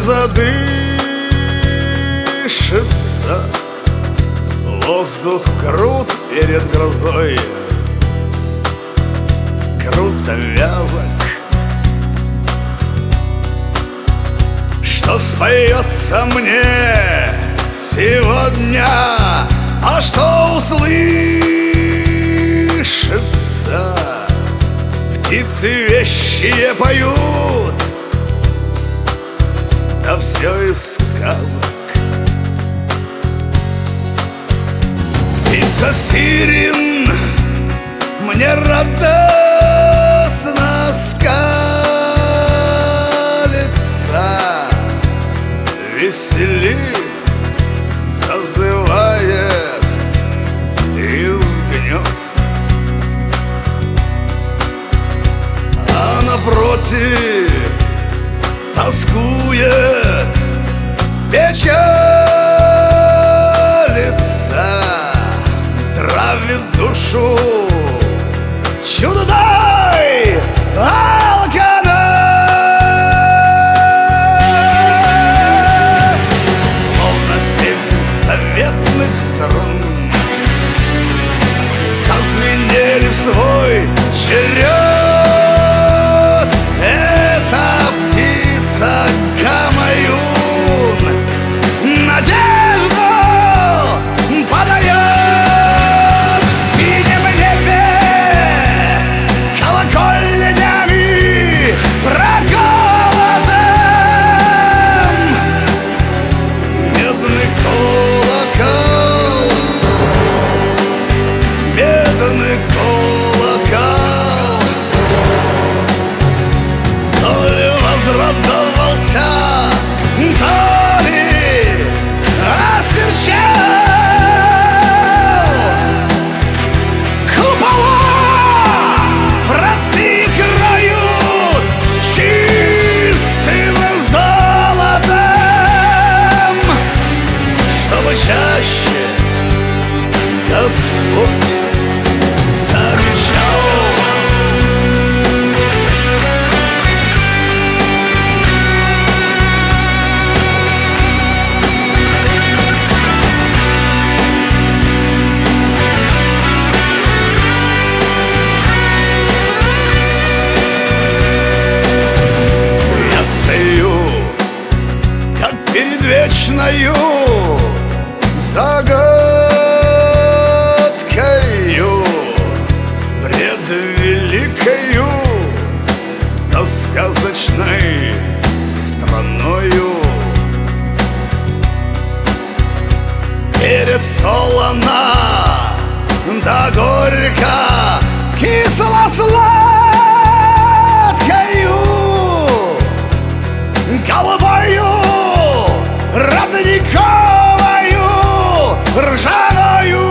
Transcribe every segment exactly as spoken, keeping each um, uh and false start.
задышится. Воздух крут перед грозой, круто вязок. Что споется мне сегодня, а что услышится? Птицы вещие поют, да все из сказок. Птица сирен мне радостно скалится, веселит, зазывает из гнезд. А напротив тоскует, печалится, травит душу чудной алканос. Словно семь заветных струн зазвенели в свой черед. Эта птица Гамаюн надежду подает. В синем небе колокольнями проколотым медный колокол, медный колокол. То ли возрадовался, то ли осерчал. Купола разыграют чистым золотом, чтобы чаще Господь зарычал. Я стою, как перед вечною загадкою, пред великою, да сказочной страною. Перед солоно, да горько, кисло-сладкою, голубою, родниковою, ржаною,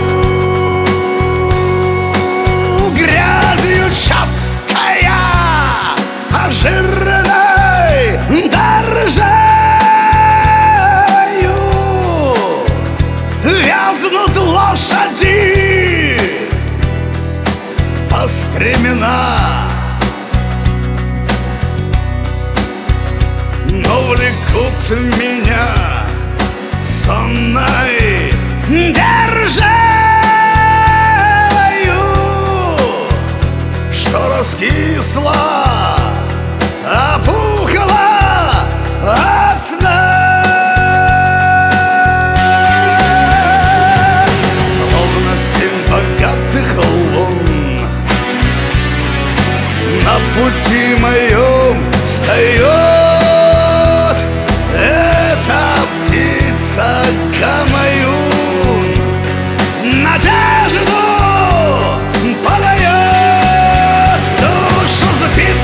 грязью чапкая, а жирной дорожаю вязнут лошади по стремена. Но влекут меня сонной державою, что раскисла, опухла от сна. Словно семь богатых лун на пути моем встает. Эта птица Гамаюн надежду подает. Душу запит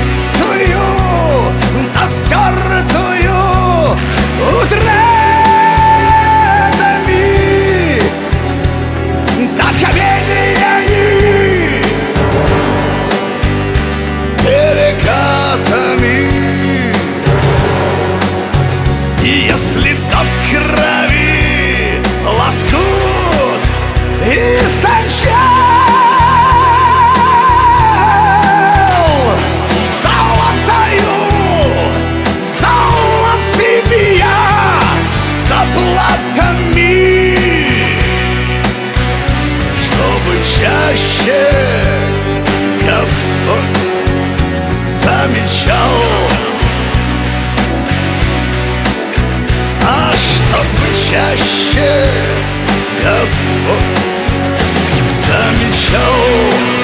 чаще Господь замечал